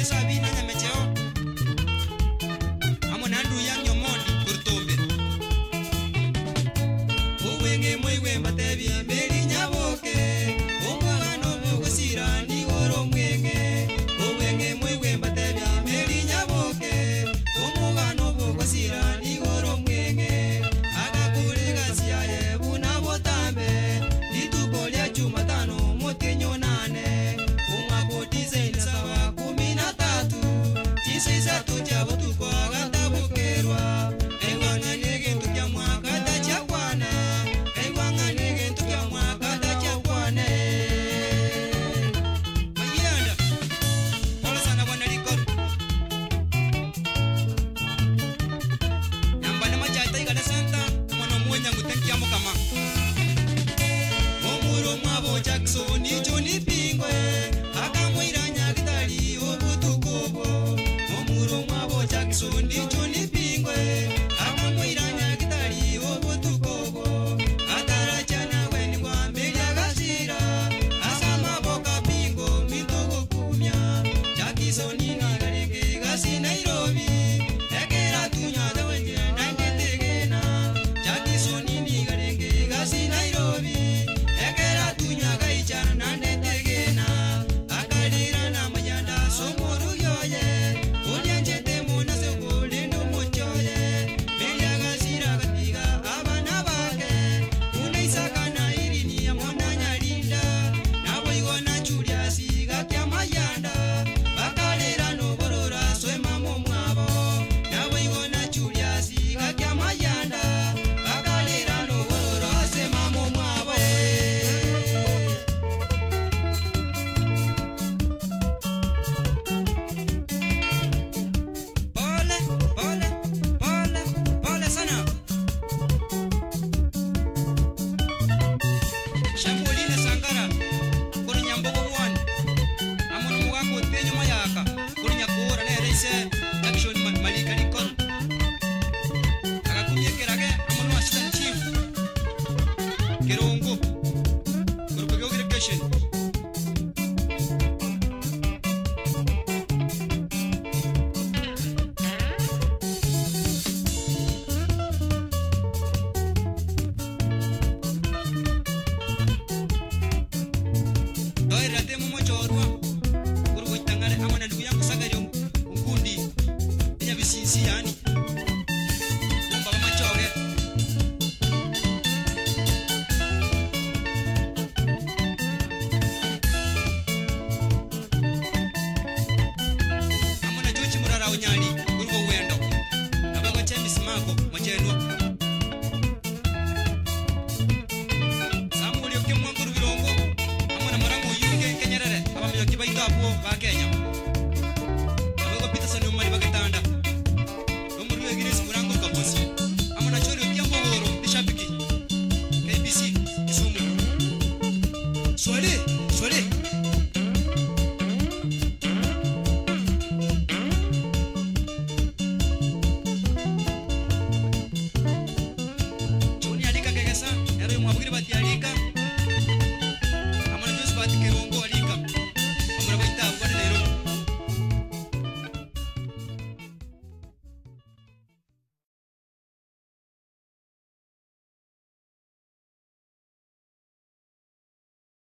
Sabina nyamecheo amona ndu yang yomondi kurtombe uwenge mwiwe matebi mbeli nyaboke umwana obugusira ndi goro mwenge uwenge mwiwe matebi mbeli nyaboke umwana obugusira ndi goro mwenge akakulega siaye buna botambe litukolya Jumatano motenyo nane umwakotize sawa 13 tisisa tujabo tukwaga tabukerwa engwana nege tukya mwaka tachakwana engwana nege tukya mwaka tachakwana mayanda hola sana bwana likor yambana machata igala santa mwana mwenya ngutenkia mukama omuro mwabo Jackson Johnny Pingwe akamwiranya gitari obutukubo omuro mwabo Jackson Johnny Pingwe akamwiranya gitari obutukubo atarachana weni kwa melia gasira asama boka pingo mintogo kumya Jackson ni garenge gasi Nairobi ekera tunyada wenye nangetegena Jackson ni garenge gasi Nairobi ekera tunyaga ichana nandetegena akalira na manyanda somoro yoye ulyanjete muna segole no mochoye belyaga sira katiga abana bake unaisakana irini ya mona nyalinda nabo igona chulia siga kya mayanda bakalira no borora swema momwabo nabo igona chulia siga kya mayanda bakalira no borora swema momwabo Pole sana Shambuline Sangara kuri nyambogo 1 amono mugango tenyo mayaka kuri nyakura ne reise action malika likon akakumyekerage amono assistant chief Kirongo kuri pegyo irrigation Doirate mumo chorwa kuri witangale amana ndugu yangu sagari ungundi nya bisisi yani baba machoge amana jochi murara unyali kuri wendo abago chemi simako machenwa Samuel yokimwa kuri birongo amana marango yinge kenyerere abamyo kibaita abo ba Kenya abago Peterson umari bagatanda umuri wegirisi murango kabosi amana chori yokyambo goro bishabiki KBC Kisumu Swale Joni alika kegesa yaro mwabugire bati alika amana Joseph Kirongo